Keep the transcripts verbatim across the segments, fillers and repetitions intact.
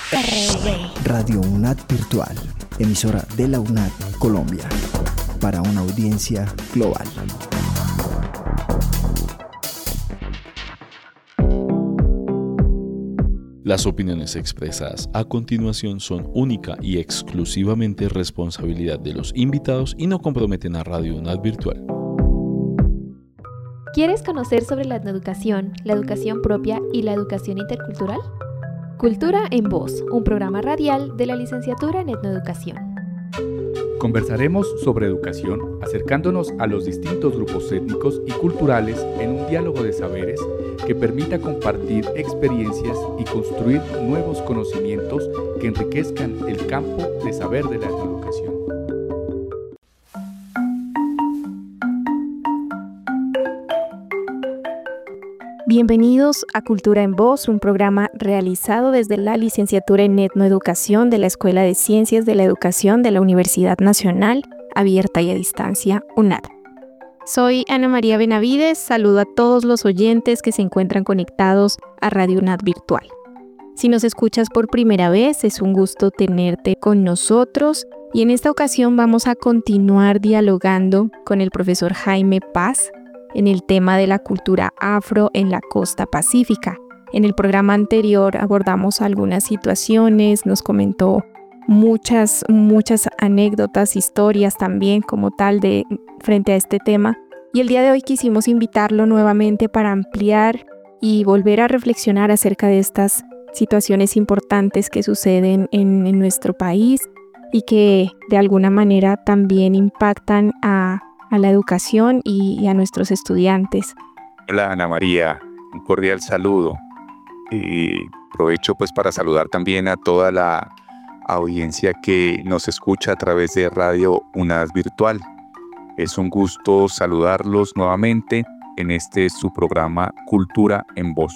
R V. Radio UNAD Virtual, emisora de la UNAD Colombia, para una audiencia global. Las opiniones expresadas a continuación son única y exclusivamente responsabilidad de los invitados y no comprometen a Radio UNAD Virtual. ¿Quieres conocer sobre la etnoeducación, la educación propia y la educación intercultural? Cultura en Voz, un programa radial de la licenciatura en etnoeducación. Conversaremos sobre educación, acercándonos a los distintos grupos étnicos y culturales en un diálogo de saberes que permita compartir experiencias y construir nuevos conocimientos que enriquezcan el campo de saber de la etnoeducación. Bienvenidos a Cultura en Voz, un programa realizado desde la licenciatura en etnoeducación de la Escuela de Ciencias de la Educación de la Universidad Nacional, abierta y a distancia, UNAD. Soy Ana María Benavides, saludo a todos los oyentes que se encuentran conectados a Radio UNAD Virtual. Si nos escuchas por primera vez, es un gusto tenerte con nosotros y en esta ocasión vamos a continuar dialogando con el profesor Jaime Paz en el tema de la cultura afro en la costa pacífica. En el programa anterior abordamos algunas situaciones, nos comentó muchas, muchas anécdotas, historias también como tal de frente a este tema. Y el día de hoy quisimos invitarlo nuevamente para ampliar y volver a reflexionar acerca de estas situaciones importantes que suceden en, en nuestro país y que de alguna manera también impactan a a la educación y, y a nuestros estudiantes. Hola Ana María, un cordial saludo. Y aprovecho pues para saludar también a toda la audiencia que nos escucha a través de Radio UNAD Virtual. Es un gusto saludarlos nuevamente en este su programa Cultura en Voz.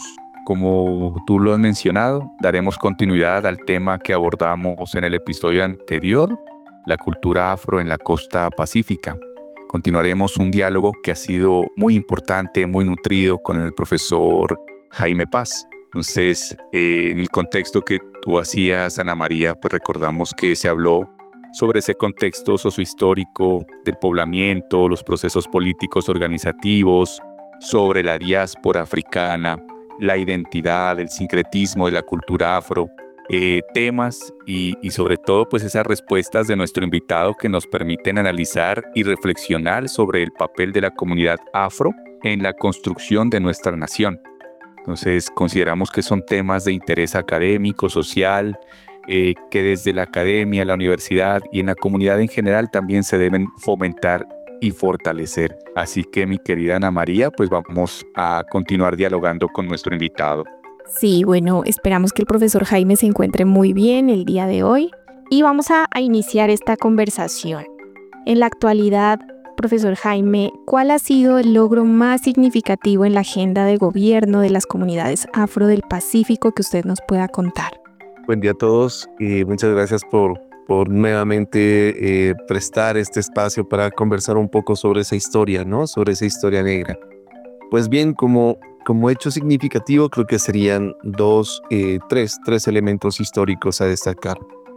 Como tú lo has mencionado, daremos continuidad al tema que abordamos en el episodio anterior, la cultura afro en la costa pacífica. Continuaremos un diálogo que ha sido muy importante, muy nutrido con el profesor Jaime Paz. Entonces, eh, en el contexto que tú hacías, Ana María, pues recordamos que se habló sobre ese contexto sociohistórico del poblamiento, los procesos políticos organizativos, sobre la diáspora africana, la identidad, el sincretismo de la cultura afro, Eh, temas y, y sobre todo pues esas respuestas de nuestro invitado que nos permiten analizar y reflexionar sobre el papel de la comunidad afro en la construcción de nuestra nación. Entonces consideramos que son temas de interés académico, social, eh, que desde la academia, la universidad y en la comunidad en general también se deben fomentar y fortalecer. Así que mi querida Ana María, pues vamos a continuar dialogando con nuestro invitado. Sí, bueno, esperamos que el profesor Jaime se encuentre muy bien el día de hoy y vamos a, a iniciar esta conversación. En la actualidad, profesor Jaime, ¿cuál ha sido el logro más significativo en la agenda de gobierno de las comunidades afro del Pacífico que usted nos pueda contar? Buen día a todos y muchas gracias por, por nuevamente eh, prestar este espacio para conversar un poco sobre esa historia, ¿no? Sobre esa historia negra. Pues bien, como... Como hecho significativo, creo que serían dos, eh, tres, tres elementos históricos a destacar.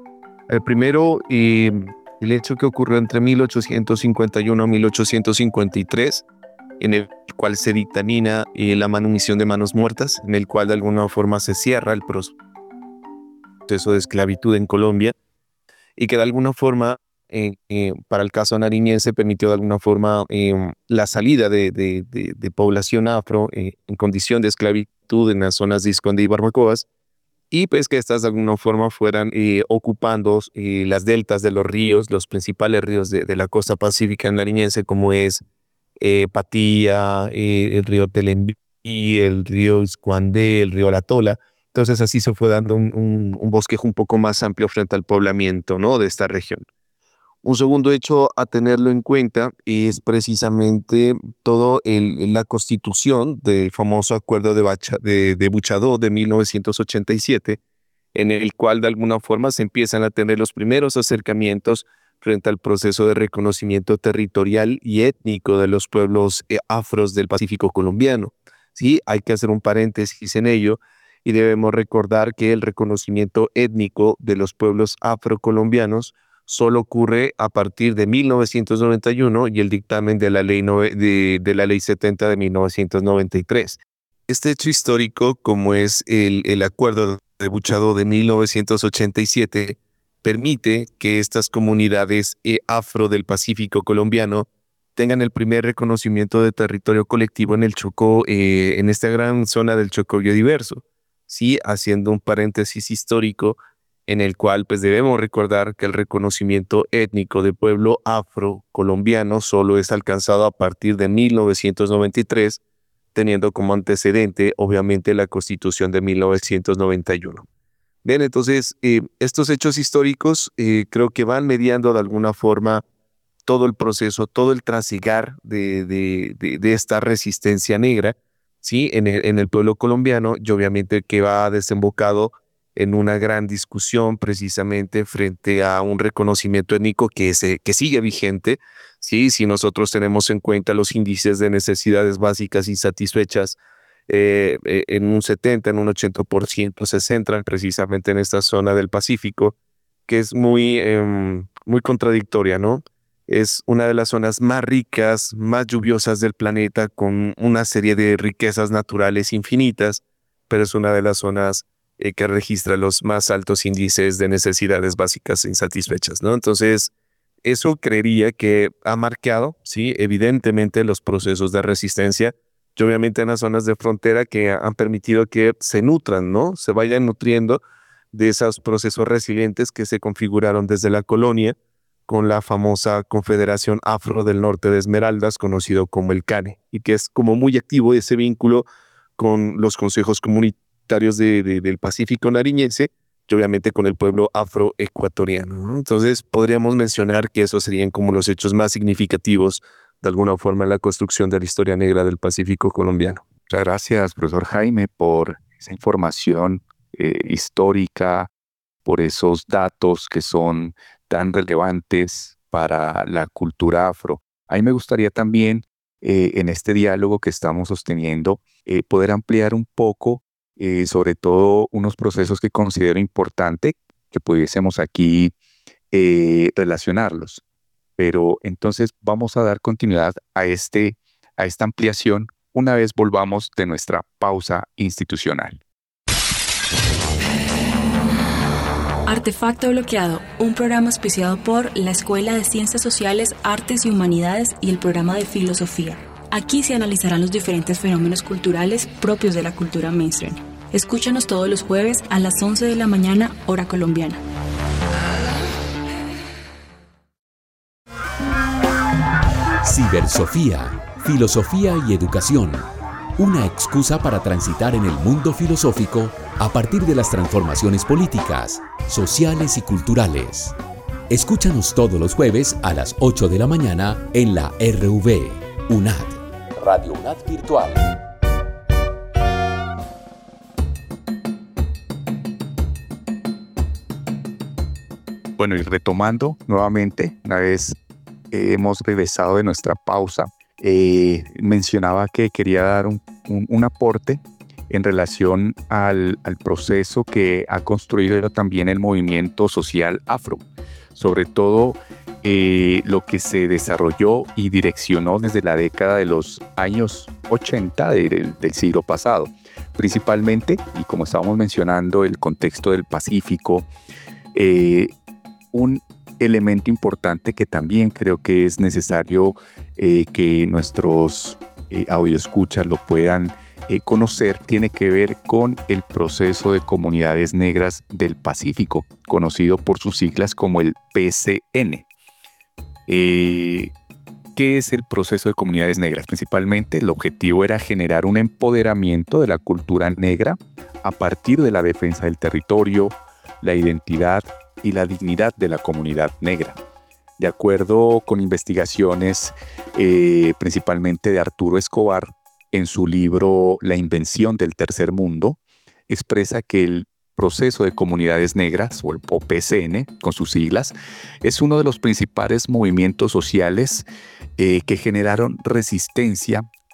El primero, eh, el hecho que ocurrió entre mil ochocientos cincuenta y uno y mil ochocientos cincuenta y tres, en el cual se dictamina eh, la manumición de manos muertas, en el cual de alguna forma se cierra el proceso de esclavitud en Colombia, y que de alguna forma, Eh, eh, para el caso nariñense, permitió de alguna forma eh, la salida de, de, de, de población afro eh, en condición de esclavitud en las zonas de Esconde y Barbacoas, y pues que estas de alguna forma fueran eh, ocupando eh, las deltas de los ríos, los principales ríos de, de la costa pacífica nariñense, como es eh, Patía, eh, el río Telembí, el río Iscuandé, el río La Tola. Entonces así se fue dando un, un, un bosquejo un poco más amplio frente al poblamiento, ¿no?, de esta región. Un segundo hecho a tenerlo en cuenta es precisamente todo el, la constitución del famoso acuerdo de, Bacha, de, de Buchadó de mil novecientos ochenta y siete, en el cual de alguna forma se empiezan a tener los primeros acercamientos frente al proceso de reconocimiento territorial y étnico de los pueblos eh, afros del Pacífico colombiano. Sí, hay que hacer un paréntesis en ello. y debemos recordar que el reconocimiento étnico de los pueblos afrocolombianos solo ocurre a partir de mil novecientos noventa y uno y el dictamen de la ley, nove, de, de la ley setenta de mil novecientos noventa y tres. Este hecho histórico, como es el, el acuerdo de Buchado de mil novecientos ochenta y siete, permite que estas comunidades eh, afro del Pacífico colombiano tengan el primer reconocimiento de territorio colectivo en el Chocó, eh, en esta gran zona del Chocó biodiverso, sí, haciendo un paréntesis histórico en el cual pues debemos recordar que el reconocimiento étnico del pueblo afro-colombiano solo es alcanzado a partir de mil novecientos noventa y tres, teniendo como antecedente obviamente la Constitución de mil novecientos noventa y uno. Bien, entonces eh, estos hechos históricos eh, creo que van mediando de alguna forma todo el proceso, todo el trasigar de, de, de, de esta resistencia negra, ¿sí? en, el, en el pueblo colombiano, y obviamente que va desembocado en una gran discusión precisamente frente a un reconocimiento étnico que, se, que sigue vigente, ¿sí? Si nosotros tenemos en cuenta los índices de necesidades básicas insatisfechas, eh, eh, en un setenta, en un ochenta por ciento se centran precisamente en esta zona del Pacífico, que es muy, eh, muy contradictoria, ¿no? Es una de las zonas más ricas, más lluviosas del planeta, con una serie de riquezas naturales infinitas, pero es una de las zonas eh, que registra los más altos índices de necesidades básicas insatisfechas, ¿no? Entonces, eso creería que ha marcado, sí, evidentemente los procesos de resistencia, y obviamente en las zonas de frontera que han permitido que se nutran, ¿no? Se vayan nutriendo de esos procesos resilientes que se configuraron desde la colonia, con la famosa Confederación Afro del Norte de Esmeraldas, conocido como el CANE, y que es como muy activo ese vínculo con los consejos comunitarios de, de, del Pacífico nariñense, y obviamente con el pueblo afroecuatoriano, ¿no? Entonces podríamos mencionar que esos serían como los hechos más significativos de alguna forma en la construcción de la historia negra del Pacífico colombiano. Muchas gracias, profesor Jaime, por esa información eh, histórica, por esos datos que son tan relevantes para la cultura afro. A mí me gustaría también, eh, en este diálogo que estamos sosteniendo, eh, poder ampliar un poco, eh, sobre todo unos procesos que considero importante que pudiésemos aquí eh, relacionarlos. Pero entonces vamos a dar continuidad a, este, a esta ampliación una vez volvamos de nuestra pausa institucional. Artefacto Bloqueado, un programa auspiciado por la Escuela de Ciencias Sociales, Artes y Humanidades y el programa de Filosofía. Aquí se analizarán los diferentes fenómenos culturales propios de la cultura mainstream. Escúchanos todos los jueves a las once de la mañana, hora colombiana. Cibersofía, filosofía y educación. Una excusa para transitar en el mundo filosófico a partir de las transformaciones políticas, sociales y culturales. Escúchanos todos los jueves a las ocho de la mañana en la R V, UNAD, Radio UNAD Virtual. Bueno, y retomando nuevamente, una vez eh, hemos regresado de nuestra pausa, eh, mencionaba que quería dar un, un, un aporte en relación al, al proceso que ha construido también el movimiento social afro, sobre todo eh, lo que se desarrolló y direccionó desde la década de los años ochenta de, de, del siglo pasado, principalmente, y como estábamos mencionando, el contexto del Pacífico, eh, un elemento importante que también creo que es necesario eh, que nuestros eh, audioescuchas lo puedan eh, conocer, tiene que ver con el proceso de comunidades negras del Pacífico, conocido por sus siglas como el P C N. Eh, ¿Qué es el proceso de comunidades negras? Principalmente el objetivo era generar un empoderamiento de la cultura negra a partir de la defensa del territorio, la identidad y la dignidad de la comunidad negra. De acuerdo con investigaciones eh, principalmente de Arturo Escobar, en su libro La invención del tercer mundo, expresa que el proceso de comunidades negras, o P C N, con sus siglas, es uno de los principales movimientos sociales eh, que generaron resistencia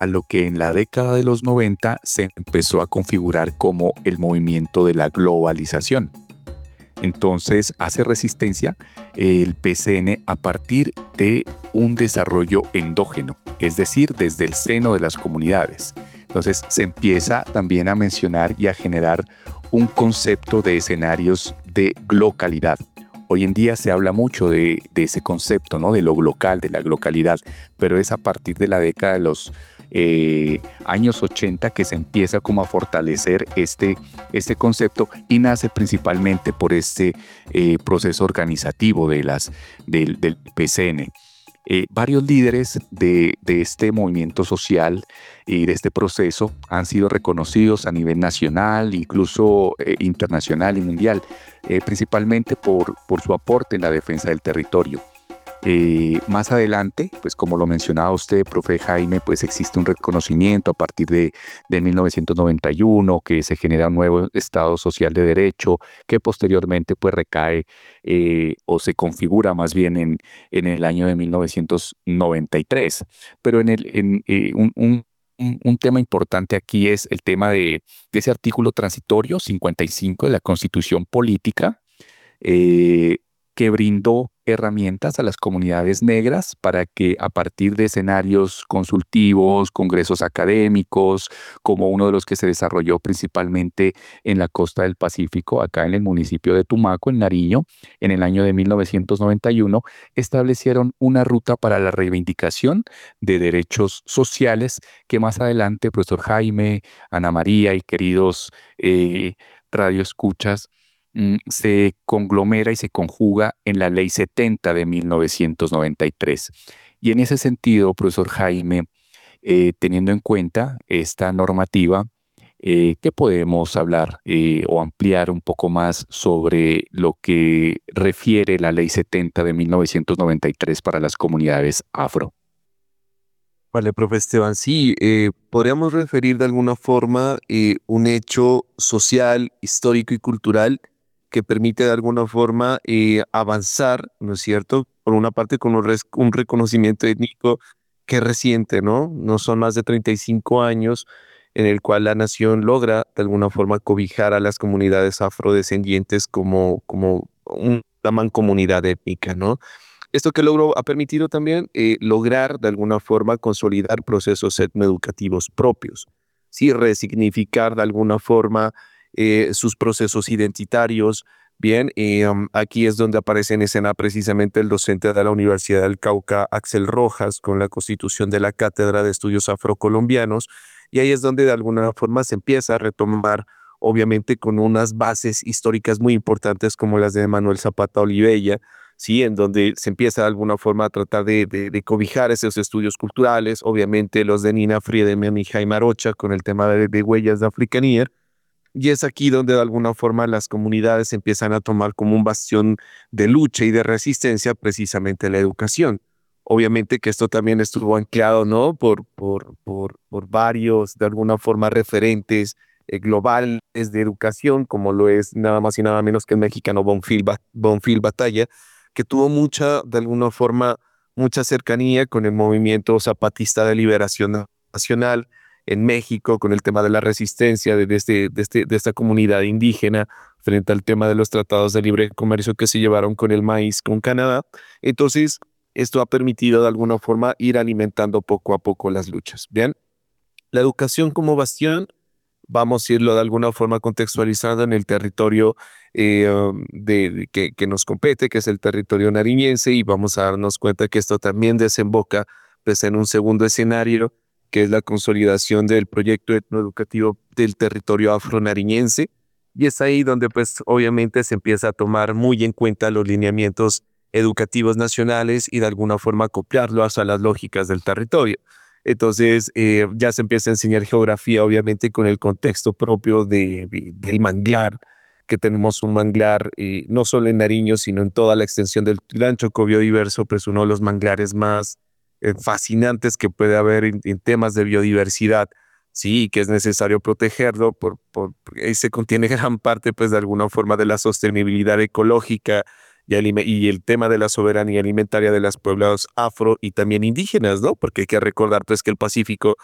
a lo que en la década de los noventa se empezó a configurar como el movimiento de la globalización. Entonces hace resistencia el P C N a partir de un desarrollo endógeno, es decir, desde el seno de las comunidades. Entonces se empieza también a mencionar y a generar un concepto de escenarios de localidad. Hoy en día se habla mucho de, de ese concepto, ¿no? De lo local, de la localidad, pero es a partir de la década de los eh, años ochenta que se empieza como a fortalecer este, este concepto y nace principalmente por este eh, proceso organizativo de las, del, del P C N. Eh, varios líderes de, de este movimiento social y de este proceso han sido reconocidos a nivel nacional, incluso eh, internacional y mundial, eh, principalmente por, por su aporte en la defensa del territorio. Eh, más adelante, pues como lo mencionaba usted, profe Jaime, pues existe un reconocimiento a partir de, de mil novecientos noventa y uno, que se genera un nuevo Estado Social de Derecho, que posteriormente pues recae eh, o se configura más bien en, en el año de mil novecientos noventa y tres. Pero en, el, en eh, un, un Un tema importante aquí es el tema de, de ese artículo transitorio cincuenta y cinco de la Constitución Política, eh, que brindó herramientas a las comunidades negras para que a partir de escenarios consultivos, congresos académicos, como uno de los que se desarrolló principalmente en la costa del Pacífico, acá en el municipio de Tumaco, en Nariño, en el año de mil novecientos noventa y uno, establecieron una ruta para la reivindicación de derechos sociales que más adelante, profesor Jaime, Ana María y queridos eh, radioescuchas, se conglomera y se conjuga en la Ley setenta de mil novecientos noventa y tres. Y en ese sentido, profesor Jaime, eh, teniendo en cuenta esta normativa, eh, ¿qué podemos hablar eh, o ampliar un poco más sobre lo que refiere la Ley setenta de mil novecientos noventa y tres para las comunidades afro? Vale, profe Esteban, sí, eh, podríamos referir de alguna forma eh, un hecho social, histórico y cultural que permite de alguna forma eh, avanzar, ¿no es cierto? Por una parte con un, res- un reconocimiento étnico que es reciente, ¿no? No son más de treinta y cinco años en el cual la nación logra de alguna forma cobijar a las comunidades afrodescendientes como, como una mancomunidad étnica, ¿no? Esto que logró ha permitido también eh, lograr de alguna forma consolidar procesos etnoeducativos propios, ¿sí? Resignificar de alguna forma eh, sus procesos identitarios. Bien, y um, aquí es donde aparece en escena precisamente el docente de la Universidad del Cauca, Axel Rojas, con la constitución de la Cátedra de Estudios Afrocolombianos, y ahí es donde de alguna forma se empieza a retomar, obviamente con unas bases históricas muy importantes como las de Manuel Zapata Olivella, ¿sí? En donde se empieza de alguna forma a tratar de, de, de cobijar esos estudios culturales, obviamente los de Nina Friedemann y Jaime Arocha con el tema de, de huellas de africanía. Y es aquí donde de alguna forma las comunidades empiezan a tomar como un bastión de lucha y de resistencia precisamente la educación. Obviamente que esto también estuvo anclado, ¿no? Por, por, por, por varios, de alguna forma, referentes eh, globales de educación, como lo es nada más y nada menos que el mexicano Bonfil, Ba- Bonfil Batalla, que tuvo mucha, de alguna forma, mucha cercanía con el movimiento zapatista de liberación nacional en México, con el tema de la resistencia de, de, este, de, este, de esta comunidad indígena frente al tema de los tratados de libre comercio que se llevaron con el maíz con Canadá. Entonces, esto ha permitido de alguna forma ir alimentando poco a poco las luchas. Bien, la educación como bastión, vamos a irlo de alguna forma contextualizando en el territorio eh, um, de, de que, que nos compete, que es el territorio nariñense, y vamos a darnos cuenta que esto también desemboca pues, en un segundo escenario, que es la consolidación del proyecto etnoeducativo del territorio afronariñense, y es ahí donde pues obviamente se empieza a tomar muy en cuenta los lineamientos educativos nacionales y de alguna forma copiarlos a las lógicas del territorio. Entonces eh, ya se empieza a enseñar geografía obviamente con el contexto propio de, de, del manglar, que tenemos un manglar eh, no solo en Nariño, sino en toda la extensión del Gran Chocó biodiverso, pues uno de los manglares más eh, fascinantes que puede haber en, en temas de biodiversidad, sí, que es necesario protegerlo, por, por, porque ahí se contiene gran parte pues de alguna forma de la sostenibilidad ecológica y, alime- y el tema de la soberanía alimentaria de los pueblos afro y también indígenas, ¿no? Porque hay que recordar pues que el Pacífico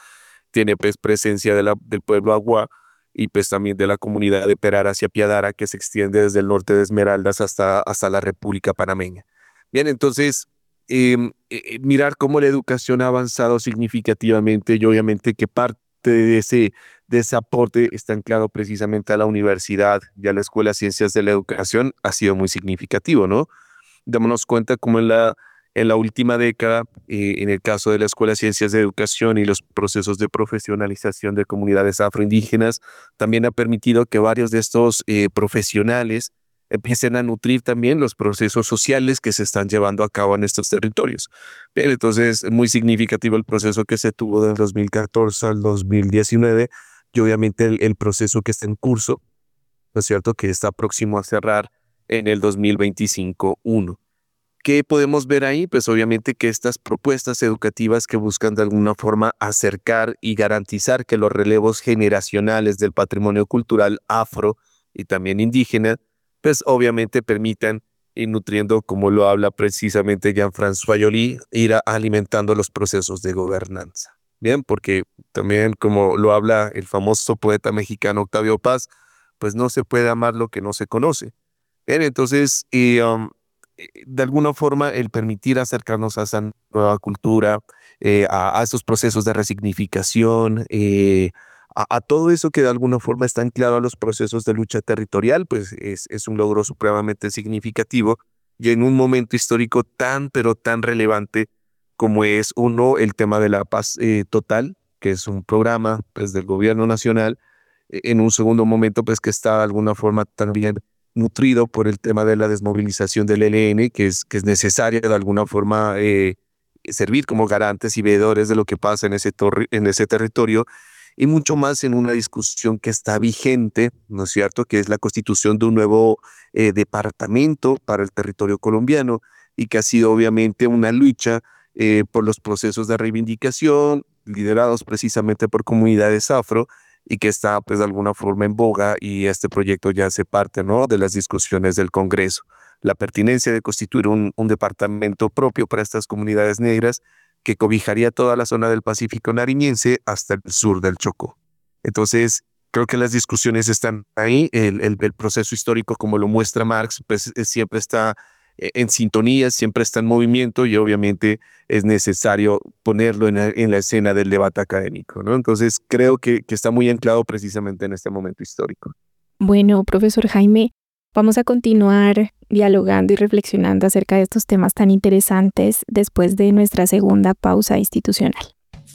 tiene pues presencia de la, del pueblo Agua y pues también de la comunidad de Perara hacia Piadara, que se extiende desde el norte de Esmeraldas hasta, hasta la República Panameña. Bien, entonces, eh, eh, mirar cómo la educación ha avanzado significativamente y obviamente que parte de ese, de ese aporte está anclado precisamente a la universidad y a la Escuela de Ciencias de la Educación ha sido muy significativo, ¿no? Démonos cuenta cómo en la, en la última década, eh, en el caso de la Escuela de Ciencias de Educación y los procesos de profesionalización de comunidades afroindígenas, también ha permitido que varios de estos eh, profesionales empiecen a nutrir también los procesos sociales que se están llevando a cabo en estos territorios. Bien, entonces, muy significativo el proceso que se tuvo del dos mil catorce al dos mil diecinueve y obviamente el, el proceso que está en curso, ¿no es cierto?, que está próximo a cerrar en el dos mil veinticinco uno. ¿Qué podemos ver ahí? Pues obviamente que estas propuestas educativas que buscan de alguna forma acercar y garantizar que los relevos generacionales del patrimonio cultural afro y también indígena pues obviamente permitan ir nutriendo, como lo habla precisamente Jean-François Joly, ir a, alimentando los procesos de gobernanza. Bien, porque también como lo habla el famoso poeta mexicano Octavio Paz, pues no se puede amar lo que no se conoce. Bien, entonces, y, um, de alguna forma, el permitir acercarnos a esa nueva cultura, eh, a, a esos procesos de resignificación, eh, A, a todo eso que de alguna forma está anclado a los procesos de lucha territorial, pues es, es un logro supremamente significativo y en un momento histórico tan, pero tan relevante como es, uno, el tema de la paz eh, total, que es un programa pues, del gobierno nacional, en un segundo momento pues que está de alguna forma también nutrido por el tema de la desmovilización del E L N, que es, que es necesaria de alguna forma eh, servir como garantes y veedores de lo que pasa en ese, torri- en ese territorio, y mucho más en una discusión que está vigente, ¿no es cierto?, que es la constitución de un nuevo eh, departamento para el territorio colombiano y que ha sido obviamente una lucha eh, por los procesos de reivindicación liderados precisamente por comunidades afro y que está pues de alguna forma en boga y este proyecto ya hace parte, ¿no?, de las discusiones del Congreso. La pertinencia de constituir un, un departamento propio para estas comunidades negras que cobijaría toda la zona del Pacífico nariñense hasta el sur del Chocó. Entonces, creo que las discusiones están ahí, el, el, el proceso histórico, como lo muestra Marx, pues siempre está en sintonía, siempre está en movimiento y obviamente es necesario ponerlo en la, en la escena del debate académico, ¿no? Entonces, creo que, que está muy anclado precisamente en este momento histórico. Bueno, profesor Jaime, vamos a continuar dialogando y reflexionando acerca de estos temas tan interesantes después de nuestra segunda pausa institucional.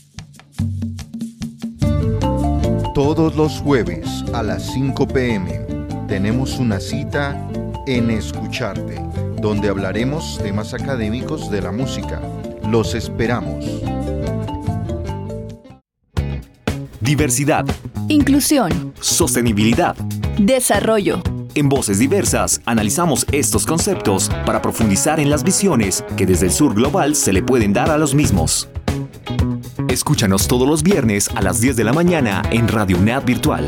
Todos los jueves a las cinco p m tenemos una cita en Escucharte, donde hablaremos temas académicos de la música. Los esperamos. Diversidad, inclusión, sostenibilidad, desarrollo. En Voces Diversas analizamos estos conceptos para profundizar en las visiones que desde el sur global se le pueden dar a los mismos. Escúchanos todos los viernes a las diez de la mañana en Radio UNAD Virtual.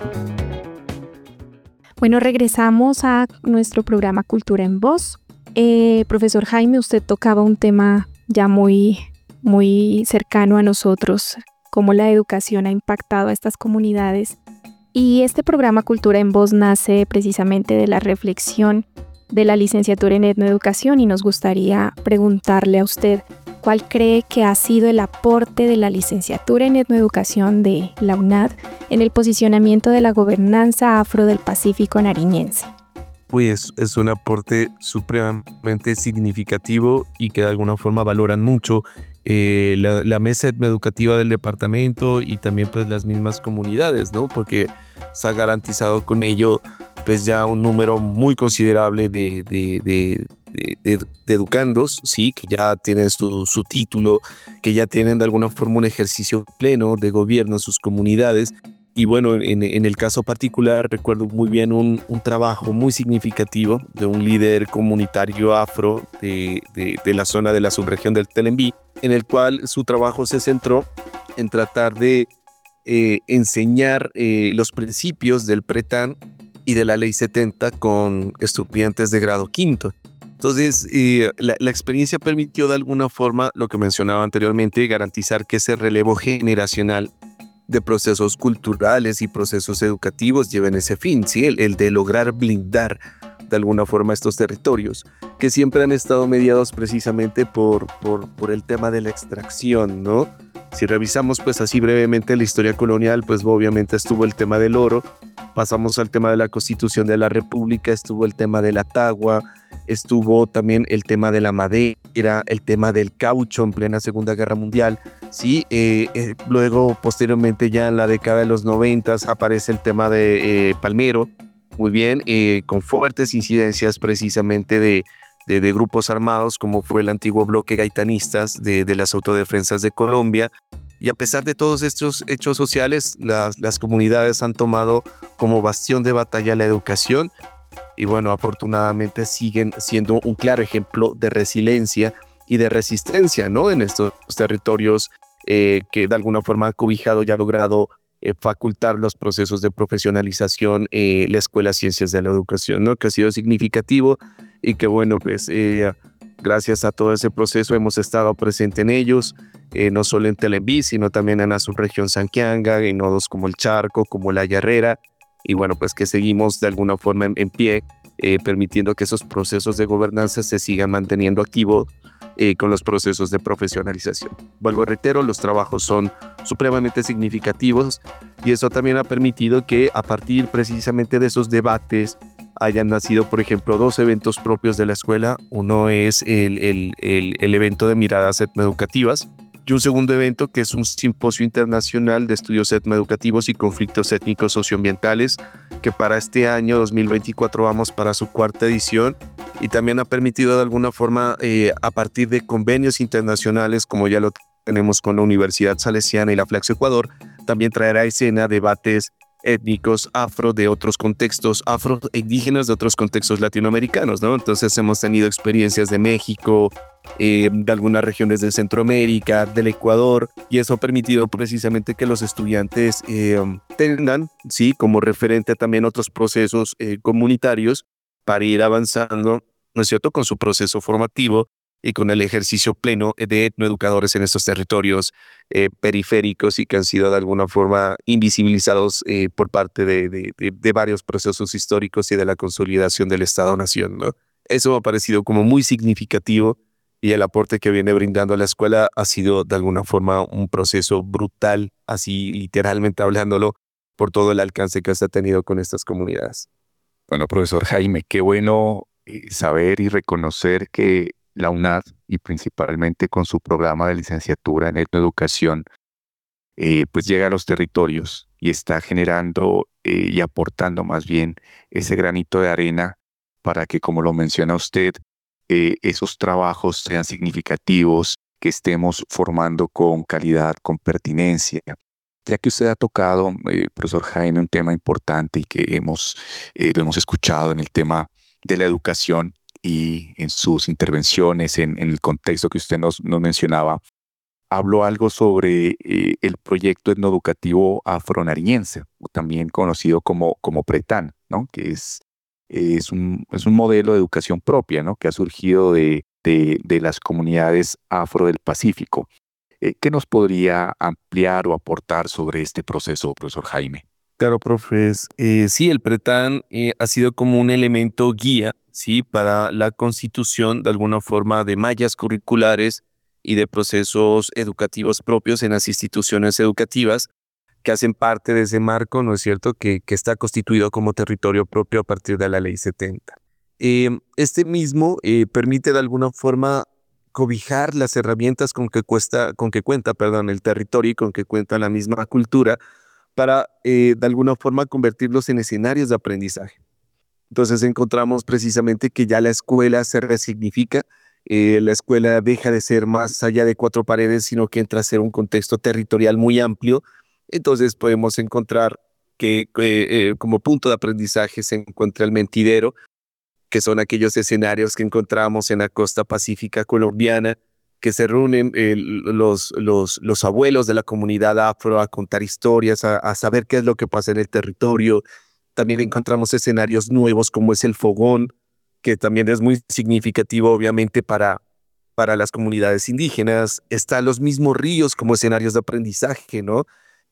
Bueno, regresamos a nuestro programa Cultura en Voz. Eh, profesor Jaime, usted tocaba un tema ya muy, muy cercano a nosotros, cómo la educación ha impactado a estas comunidades. Y este programa Cultura en Voz nace precisamente de la reflexión de la licenciatura en etnoeducación y nos gustaría preguntarle a usted cuál cree que ha sido el aporte de la licenciatura en etnoeducación de la UNAD en el posicionamiento de la gobernanza afro del Pacífico nariñense. Pues es un aporte supremamente significativo y que de alguna forma valoran mucho eh, la, la mesa educativa del departamento y también pues las mismas comunidades, ¿no? Porque se ha garantizado con ello pues ya un número muy considerable de, de, de, de, de, de educandos, sí, que ya tienen su, su título, que ya tienen de alguna forma un ejercicio pleno de gobierno en sus comunidades. Y bueno, en, en el caso particular recuerdo muy bien un, un trabajo muy significativo de un líder comunitario afro de, de, de la zona de la subregión del Telembí, en el cual su trabajo se centró en tratar de eh, enseñar eh, los principios del Pretán y de la Ley setenta con estudiantes de grado quinto. Entonces, eh, la, la experiencia permitió de alguna forma, lo que mencionaba anteriormente, garantizar que ese relevo generacional de procesos culturales y procesos educativos lleven ese fin, ¿sí? El, el de lograr blindar de alguna forma estos territorios, que siempre han estado mediados precisamente por, por, por el tema de la extracción, ¿no? Si revisamos pues así brevemente la historia colonial, pues obviamente estuvo el tema del oro, pasamos al tema de la Constitución de la República, estuvo el tema de la tagua, estuvo también el tema de la madera, el tema del caucho en plena Segunda Guerra Mundial, ¿sí? Eh, eh, luego, posteriormente, ya en la década de los noventas, aparece el tema de eh, palmero, muy bien, eh, con fuertes incidencias precisamente de, de, de grupos armados, como fue el antiguo bloque gaitanistas de, de las autodefensas de Colombia. Y a pesar de todos estos hechos sociales, las, las comunidades han tomado como bastión de batalla la educación, y bueno, afortunadamente siguen siendo un claro ejemplo de resiliencia y de resistencia, ¿no? En estos territorios eh, que de alguna forma ha cobijado y ha logrado eh, facultar los procesos de profesionalización, eh, la Escuela de Ciencias de la Educación, ¿no? Que ha sido significativo y que bueno, pues eh, gracias a todo ese proceso hemos estado presente en ellos, eh, no solo en Telembí, sino también en la subregión Sanquianga, en nodos como el Charco, como la Yarrera, y bueno, pues que seguimos de alguna forma en, en pie, eh, permitiendo que esos procesos de gobernanza se sigan manteniendo activos eh, con los procesos de profesionalización. Vuelvo, reitero, los trabajos son supremamente significativos y eso también ha permitido que a partir precisamente de esos debates hayan nacido, por ejemplo, dos eventos propios de la escuela. Uno es el, el, el, el evento de miradas etnoeducativas, y un segundo evento que es un simposio internacional de estudios etnoeducativos y conflictos étnicos socioambientales, que para este año dos mil veinticuatro vamos para su cuarta edición, y también ha permitido de alguna forma, eh, a partir de convenios internacionales, como ya lo tenemos con la Universidad Salesiana y la Flaxo Ecuador, también traer a escena debates étnicos afro de otros contextos, afro e indígenas de otros contextos latinoamericanos, ¿no? Entonces hemos tenido experiencias de México, eh, de algunas regiones de Centroamérica, del Ecuador, y eso ha permitido precisamente que los estudiantes eh, tengan, sí, como referente también otros procesos eh, comunitarios para ir avanzando, ¿no es cierto?, con su proceso formativo y con el ejercicio pleno de etnoeducadores en estos territorios eh, periféricos y que han sido de alguna forma invisibilizados eh, por parte de, de, de, de varios procesos históricos y de la consolidación del Estado-Nación, ¿no? Eso me ha parecido como muy significativo y el aporte que viene brindando a la escuela ha sido de alguna forma un proceso brutal, así literalmente hablándolo, por todo el alcance que se ha tenido con estas comunidades. Bueno, profesor Jaime, qué bueno eh, saber y reconocer que la UNAD, y principalmente con su programa de licenciatura en etnoeducación, eh, pues llega a los territorios y está generando eh, y aportando más bien ese granito de arena para que, como lo menciona usted, eh, esos trabajos sean significativos, que estemos formando con calidad, con pertinencia. Ya que usted ha tocado, eh, profesor Jaime, un tema importante y que hemos, eh, lo hemos escuchado en el tema de la educación, y en sus intervenciones, en, en el contexto que usted nos, nos mencionaba, habló algo sobre eh, el proyecto etnoeducativo afronariñense, también conocido como, como PRETAN, ¿no? Que es, es, un, es un modelo de educación propia, ¿no? Que ha surgido de, de, de las comunidades afro del Pacífico. Eh, ¿Qué nos podría ampliar o aportar sobre este proceso, profesor Jaime? Claro, profes. Eh, sí, el PRETAN eh, ha sido como un elemento guía, sí, para la constitución de alguna forma de mallas curriculares y de procesos educativos propios en las instituciones educativas que hacen parte de ese marco, ¿no es cierto?, que, que está constituido como territorio propio a partir de la Ley setenta. Eh, este mismo eh, permite de alguna forma cobijar las herramientas con que, cuesta, con que cuenta perdón, el territorio y con que cuenta la misma cultura, para eh, de alguna forma convertirlos en escenarios de aprendizaje. Entonces encontramos precisamente que ya la escuela se resignifica, eh, la escuela deja de ser más allá de cuatro paredes, sino que entra a ser un contexto territorial muy amplio. Entonces podemos encontrar que eh, eh, como punto de aprendizaje se encuentra el mentidero, que son aquellos escenarios que encontramos en la costa pacífica colombiana, que se reúnen eh, los, los, los abuelos de la comunidad afro a contar historias, a, a saber qué es lo que pasa en el territorio. También encontramos escenarios nuevos como es el fogón, que también es muy significativo obviamente para, para las comunidades indígenas. Están los mismos ríos como escenarios de aprendizaje, ¿no?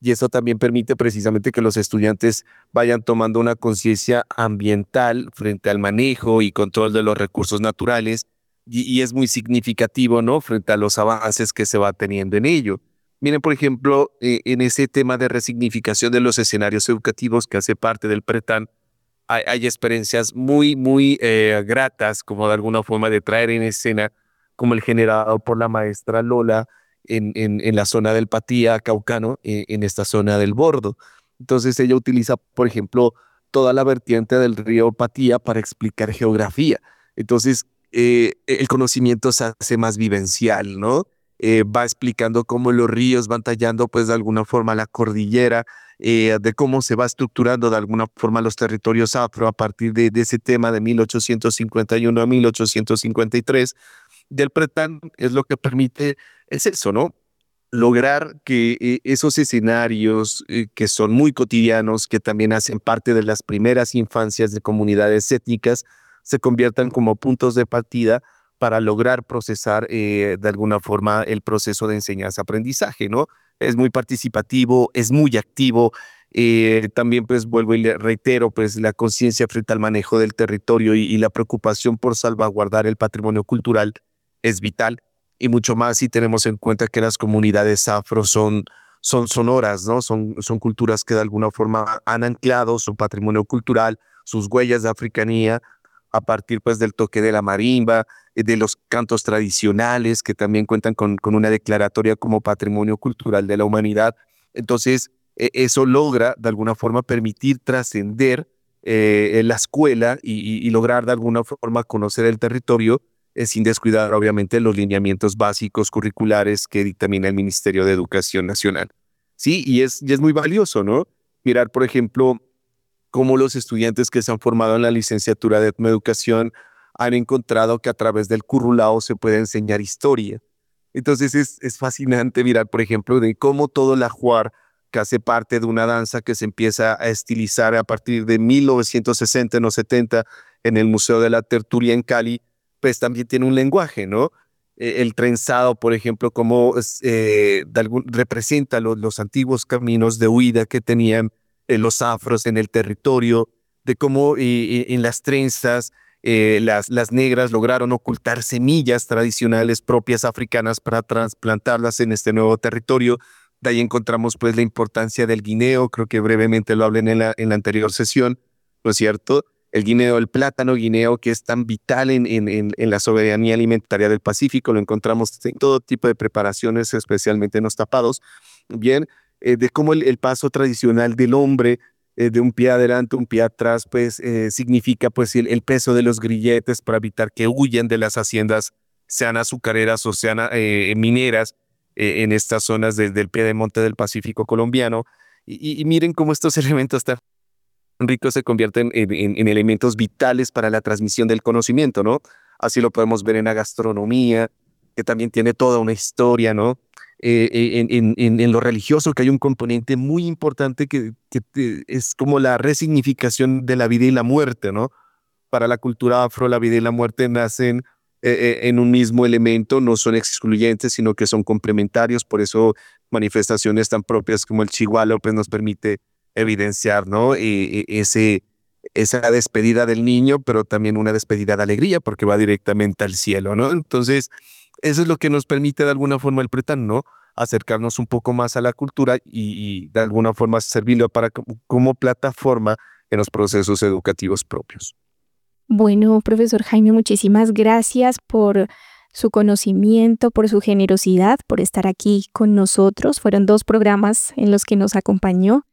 y eso también permite precisamente que los estudiantes vayan tomando una conciencia ambiental frente al manejo y control de los recursos naturales, y, y es muy significativo, ¿no?, frente a los avances que se va teniendo en ello. Miren, por ejemplo, eh, en ese tema de resignificación de los escenarios educativos que hace parte del Pretán, hay, hay experiencias muy, muy eh, gratas, como de alguna forma de traer en escena, como el generado por la maestra Lola, En, en, en la zona del Patía, Caucano, en, en esta zona del Bordo. Entonces ella utiliza, por ejemplo, toda la vertiente del río Patía para explicar geografía. Entonces eh, el conocimiento se hace más vivencial, ¿no? Eh, va explicando cómo los ríos van tallando, pues, de alguna forma la cordillera, eh, de cómo se va estructurando de alguna forma los territorios afro a partir de, de ese tema de mil ochocientos cincuenta y uno a mil ochocientos cincuenta y tres. Del Pretán es lo que permite, es eso, ¿no? Lograr que eh, esos escenarios eh, que son muy cotidianos, que también hacen parte de las primeras infancias de comunidades étnicas, se conviertan como puntos de partida para lograr procesar eh, de alguna forma el proceso de enseñanza-aprendizaje, ¿no? Es muy participativo, es muy activo. Eh, también, pues, vuelvo y le reitero, pues, la conciencia frente al manejo del territorio y, y la preocupación por salvaguardar el patrimonio cultural es vital, y mucho más si tenemos en cuenta que las comunidades afro son, son sonoras, ¿no? Son, son culturas que de alguna forma han anclado su patrimonio cultural, sus huellas de africanía, a partir, pues, del toque de la marimba, de los cantos tradicionales que también cuentan con, con una declaratoria como patrimonio cultural de la humanidad. Entonces, eh, eso logra de alguna forma permitir trascender eh, la escuela y, y, y lograr de alguna forma conocer el territorio, Eh, sin descuidar obviamente los lineamientos básicos curriculares que dictamina el Ministerio de Educación Nacional. Sí, y es, y es muy valioso, ¿no? Mirar, por ejemplo, cómo los estudiantes que se han formado en la licenciatura de Etnoeducación han encontrado que a través del currulao se puede enseñar historia. Entonces es, es fascinante mirar, por ejemplo, de cómo todo el ajuar, que hace parte de una danza que se empieza a estilizar a partir de mil novecientos sesenta, en los setenta, en el Museo de la Tertulia en Cali, pues también tiene un lenguaje, ¿no? Eh, el trenzado, por ejemplo, cómo eh, de algún, representa los, los antiguos caminos de huida que tenían eh, los afros en el territorio, de cómo eh, en las trenzas eh, las, las negras lograron ocultar semillas tradicionales propias africanas para trasplantarlas en este nuevo territorio. De ahí encontramos, pues, la importancia del guineo, creo que brevemente lo hablé en la, en la anterior sesión, ¿no es cierto? El guineo, el plátano guineo, que es tan vital en, en, en la soberanía alimentaria del Pacífico, lo encontramos en todo tipo de preparaciones, especialmente en los tapados. Bien, eh, de cómo el, el paso tradicional del hombre, eh, de un pie adelante, un pie atrás, pues eh, significa, pues, el, el peso de los grilletes para evitar que huyan de las haciendas, sean azucareras o sean eh, mineras, eh, en estas zonas de, del piedemonte del Pacífico colombiano. Y, y, y miren cómo estos elementos tan ricos se convierten en, en, en elementos vitales para la transmisión del conocimiento, ¿no? Así lo podemos ver en la gastronomía, que también tiene toda una historia, ¿no? Eh, en, en, en, en lo religioso, que hay un componente muy importante que, que es como la resignificación de la vida y la muerte, ¿no? Para la cultura afro, la vida y la muerte nacen eh, en un mismo elemento, no son excluyentes, sino que son complementarios. Por eso manifestaciones tan propias como el Chigualo, pues, nos permite evidenciar, ¿no? Eh, ese, esa despedida del niño, pero también una despedida de alegría, porque va directamente al cielo, ¿no? Entonces, eso es lo que nos permite de alguna forma el Pretán, ¿no? Acercarnos un poco más a la cultura y, y de alguna forma servirlo para, como plataforma en los procesos educativos propios. Bueno, profesor Jaime, muchísimas gracias por su conocimiento, por su generosidad, por estar aquí con nosotros. Fueron dos programas en los que nos acompañó.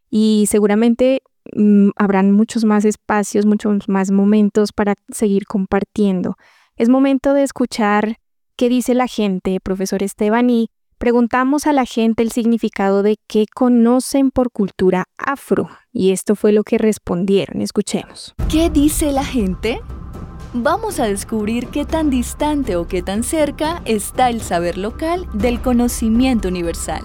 Y seguramente mmm, habrán muchos más espacios, muchos más momentos para seguir compartiendo. Es momento de escuchar qué dice la gente, profesor Esteban, y preguntamos a la gente el significado de qué conocen por cultura afro. Y esto fue lo que respondieron. Escuchemos. ¿Qué dice la gente? Vamos a descubrir qué tan distante o qué tan cerca está el saber local del conocimiento universal.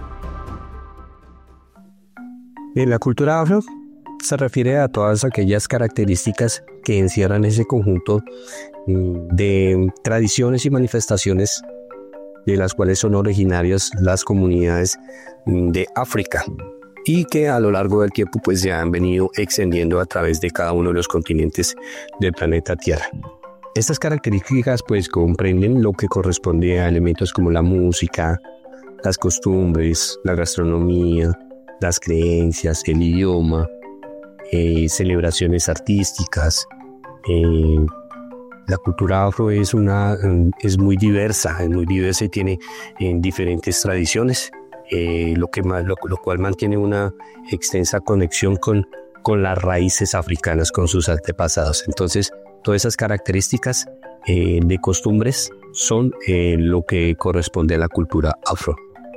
En la cultura afro se refiere a todas aquellas características que encierran ese conjunto de tradiciones y manifestaciones de las cuales son originarias las comunidades de África y que a lo largo del tiempo pues se han venido extendiendo a través de cada uno de los continentes del planeta Tierra. Estas características pues comprenden lo que corresponde a elementos como la música, las costumbres, la gastronomía, las creencias, el idioma, eh, celebraciones artísticas. Eh, la cultura afro es, una, es muy diversa, es muy diversa y tiene eh, diferentes tradiciones, eh, lo, que más, lo, lo cual mantiene una extensa conexión con, con las raíces africanas, con sus antepasados. Entonces, todas esas características eh, de costumbres son eh, lo que corresponde a la cultura afro.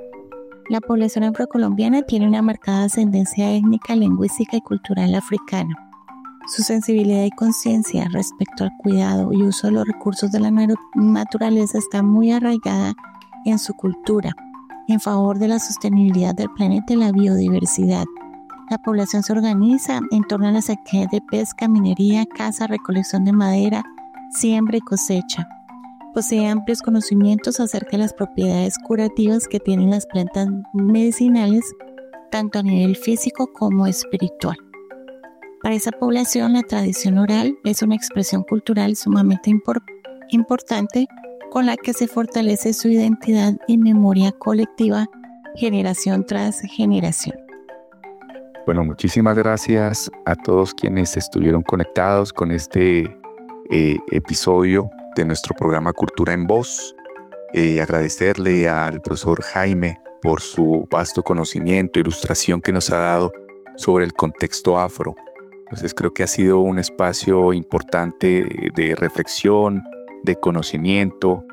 La población afrocolombiana tiene una marcada ascendencia étnica, lingüística y cultural africana. Su sensibilidad y conciencia respecto al cuidado y uso de los recursos de la naturaleza está muy arraigada en su cultura, en favor de la sostenibilidad del planeta y la biodiversidad. La población se organiza en torno a las actividades de pesca, minería, caza, recolección de madera, siembra y cosecha. Posee amplios conocimientos acerca de las propiedades curativas que tienen las plantas medicinales, tanto a nivel físico como espiritual. Para esa población, la tradición oral es una expresión cultural sumamente impor- importante con la que se fortalece su identidad y memoria colectiva generación tras generación. Bueno, muchísimas gracias a todos quienes estuvieron conectados con este eh, episodio de nuestro programa Cultura en Voz. Eh, agradecerle al profesor Jaime por su vasto conocimiento e ilustración que nos ha dado sobre el contexto afro. Entonces creo que ha sido un espacio importante de reflexión, de conocimiento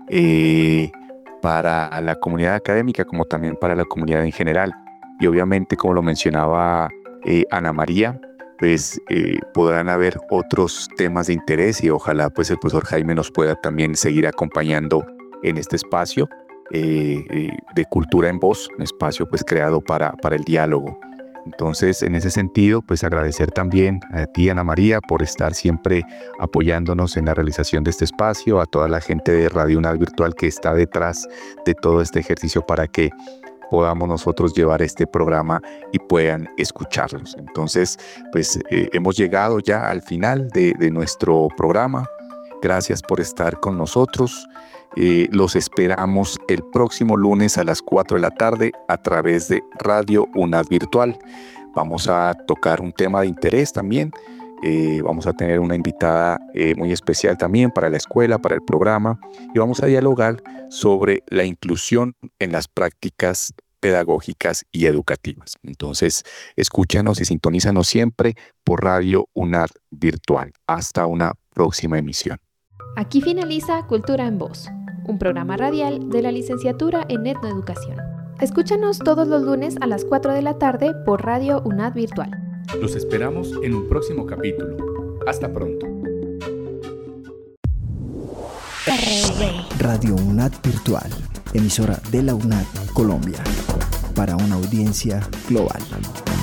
eh, para la comunidad académica como también para la comunidad en general. Y obviamente, como lo mencionaba eh, Ana María, pues eh, podrán haber otros temas de interés y ojalá pues el profesor Jaime nos pueda también seguir acompañando en este espacio eh, eh, de Cultura en Voz, un espacio pues creado para, para el diálogo. Entonces, en ese sentido, pues agradecer también a ti, Ana María, por estar siempre apoyándonos en la realización de este espacio, a toda la gente de Radio UNAD Virtual que está detrás de todo este ejercicio para que podamos nosotros llevar este programa y puedan escucharlos. Entonces, pues eh, hemos llegado ya al final de, de nuestro programa. Gracias por estar con nosotros. Eh, los esperamos el próximo lunes a las cuatro de la tarde a través de Radio UNAD Virtual. Vamos a tocar un tema de interés también. Eh, vamos a tener una invitada eh, muy especial también para la escuela, para el programa, y vamos a dialogar sobre la inclusión en las prácticas pedagógicas y educativas. Entonces, escúchanos y sintonízanos siempre por Radio UNAD Virtual. Hasta una próxima emisión. Aquí finaliza Cultura en Voz, un programa radial de la licenciatura en Etnoeducación. Escúchanos todos los lunes a las cuatro de la tarde por Radio UNAD Virtual. Los esperamos en un próximo capítulo. Hasta pronto. Radio UNAD Virtual, emisora de la UNAD Colombia, para una audiencia global.